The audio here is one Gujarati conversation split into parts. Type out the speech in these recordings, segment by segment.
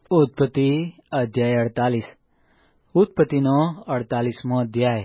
ઉત્પત્તિ અધ્યાય 48 ઉત્પત્તિનો 48મો અધ્યાય.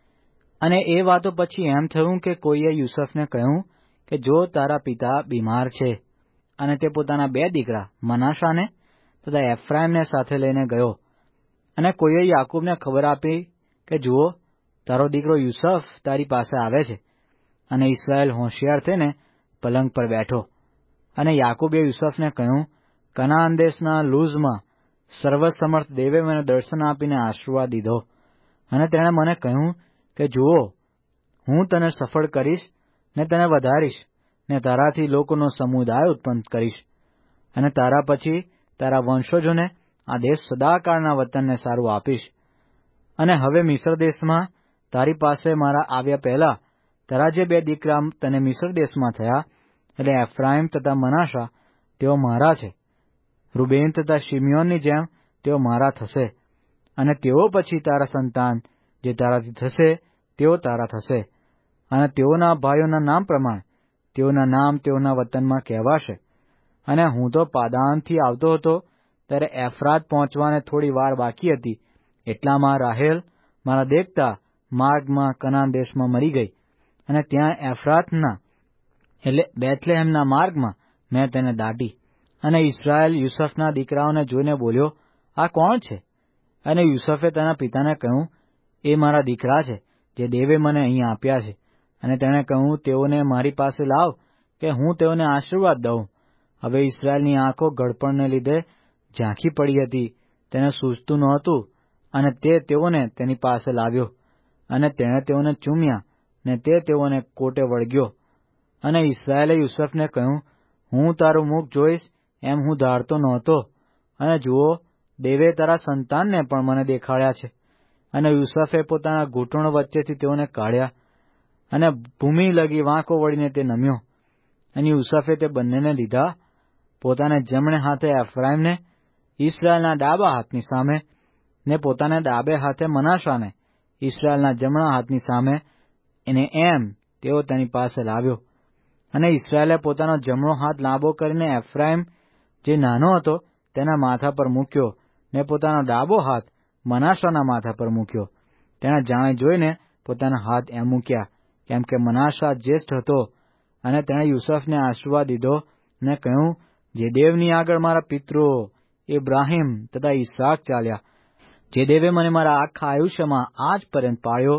અને એ વાતો પછી એમ થયું કે કોઈએ યુસુફને કહ્યું કે જો તારા પિતા બીમાર છે, અને તે પોતાના 2 દીકરા મનાશાને તથા એફ્રાઈમને સાથે લઈને ગયો. અને કોઈએ યાકૂબને ખબર આપી કે જુઓ, તારો દીકરો યુસુફ તારી પાસે આવે છે. અને ઇસ્રાયેલ હોશિયાર થઈને પલંગ પર બેઠો. અને યાકૂબે યુસુફને કહ્યું, કનાન દેશના લૂઝમાં સર્વસમર્થ દેવે મને દર્શન આપીને આશીર્વાદ દીધો. અને તેણે મને કહ્યું કે જુઓ, હું તને સફળ કરીશ ને તને વધારીશ ને તારાથી લોકોનો સમુદાય ઉત્પન્ન કરીશ. અને તારા પછી તારા વંશજોને આ દેશ સદાકાળના વતનને સારું આપીશ. અને હવે મિસ્ર દેશમાં તારી પાસે મારા આવ્યા પહેલા તારા જે 2 દીકરા તને મિસ્ર દેશમાં થયા, એટલે એફ્રાઈમ તથા મનાશા, તેઓ મારા છે. રૂબેન તથા શિમિયોનની જેમ તેઓ મારા થશે. અને તેઓ પછી તારા સંતાન જે તારાથી થશે તેઓ તારા થશે. અને તેઓના ભાઈઓના નામ પ્રમાણે તેઓના નામ તેઓના વતનમાં કહેવાશે. અને હું તો પાદાનથી આવતો હતો ત્યારે એફરાત પહોંચવાને થોડી વાર બાકી હતી, એટલામાં રાહેલ મારા દેખતા માર્ગમાં કનાન દેશમાં મરી ગઈ. અને ત્યાં એફરાતના એટલે બેથલેહેમના માર્ગમાં મેં તેને દાટી. અને ઇસ્રાયેલ યુસુફના દીકરાઓને જોઈને બોલ્યો, આ કોણ છે? અને યુસુફે તેના પિતાને કહ્યું, એ મારા દીકરા છે, જે દેવે મને અહીં આપ્યા છે. અને તેણે કહ્યું, તેઓને મારી પાસે લાવ કે હું તેઓને આશીર્વાદ દઉં. હવે ઇસ્રાયેલની આંખો ગળપણને લીધે ઝાંખી પડી હતી, તેને સૂઝતું નહોતું. અને તે તેઓને તેની પાસે લાવ્યો. અને તેણે તેઓને ચૂમ્યા, ને તે તેઓને કોટે વળગ્યો. અને ઇસ્રાયેલે યુસુફને કહ્યું, હું તારું મુખ જોઈશ એમ હું ધારતો નહોતો. અને જુઓ, દેવે તારા સંતાનને પણ મને દેખાડ્યા છે. અને યુસુફે પોતાના ઘૂંટણો વચ્ચેથી તેઓને કાઢ્યા. અને ભૂમિ લગી વાંકો વળીને તે નમ્યો. અને યુસુફે તે બંનેને લીધા, પોતાને જમણે હાથે એફ્રાઈમને ઇસ્રાયેલના ડાબા હાથની સામે, ને પોતાને ડાબે હાથે મનાશાને ઇસ્રાયેલના જમણા હાથની સામે, અને એમ તેઓ તેની પાસે લાવ્યો. અને ઇસ્રાયેલે પોતાનો જમણો હાથ લાંબો કરીને એફ્રાઈમ જે નાનો હતો તેના માથા પર મૂક્યો, ને પોતાનો ડાબો હાથ મનાશાના માથા પર મૂક્યો. તેણે જાણે જોઈને પોતાના હાથ એમ મૂક્યા, કેમ કે મનાશા જ્યેષ્ઠ હતો. અને તેણે યુસુફને આશીર્વાદ દીધો ને કહ્યું, જે દેવની આગળ મારા પિતૃઓ ઇબ્રાહીમ તથા ઈસાક ચાલ્યા, જે દેવે મને મારા આખા આયુષ્યમાં આજ પર્યંત પાળ્યો,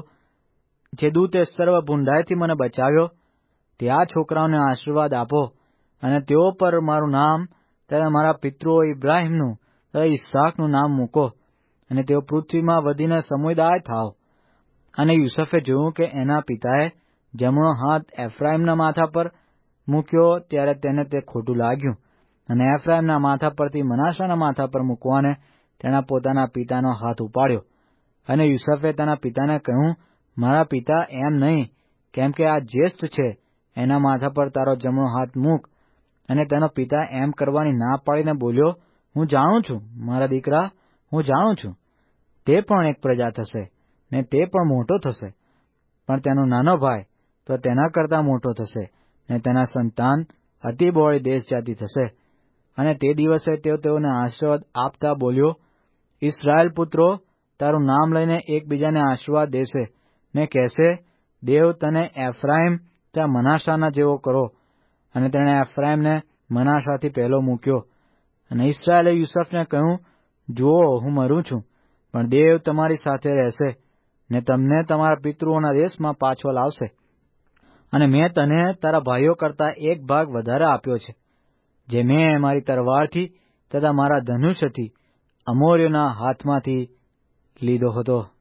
જે દૂતે સર્વ ભૂંડાઈથી મને બચાવ્યો, તે આ છોકરાઓને આશીર્વાદ આપો. અને તેઓ પર મારું નામ તથા મારા પિતૃઓ ઇબ્રાહીમનું તથા ઈસાકનું નામ મૂકો, અને તેઓ પૃથ્વીમાં વધીને સમુદાય થાવ. અને યુસુફે જોયું કે એના પિતાએ જમણો હાથ એફ્રાઈમના માથા પર મૂક્યો, ત્યારે તેને તે ખોટું લાગ્યું. અને એફ્રાઈમના માથા પરથી મનાશાના માથા પર મૂકવાને તેના પોતાના પિતાનો હાથ ઉપાડ્યો. અને યુસુફે તેના પિતાને કહ્યું, મારા પિતા, એમ નહીં, કેમ કે આ જ્યેષ્ઠ છે, એના માથા પર તારો જમણો હાથ મૂક. અને તેનો પિતા એમ કરવાની ના પાડીને બોલ્યો, હું જાણું છું, મારા દીકરા, હું જાણું છું. તે પણ એક પ્રજા થશે, ને તે પણ મોટો થશે. પણ તેનો નાનો ભાઈ તો તેના કરતાં મોટો થશે, ને તેના સંતાન અતિ બહોળી દેશજાતિ થશે. અને તે દિવસે તેઓને આશીર્વાદ આપતા બોલ્યો, ઇસ્રાયેલ પુત્રો તારું નામ લઈને એકબીજાને આશીર્વાદ દેશે, ને કહેશે, દેવ તને એફ્રાઈમ ત્યાં મનાશાના જેવો કરો. અને તેણે એફ્રાઈમને મનાશાથી પહેલો મૂક્યો. અને ઇસ્રાયેલે યુસુફને કહ્યું, જુઓ, હું મરું છું, પણ દેવ તમારી સાથે રહેશે, ને તમને તમારા પિતૃઓના દેશમાં પાછો લાવશે. અને મેં તને તારા ભાઈઓ કરતાં 1 ભાગ વધારે આપ્યો છે, જે મેં મારી તલવારથી તથા મારા ધનુષ્યથી અમોરીઓના હાથમાંથી લીધો હતો.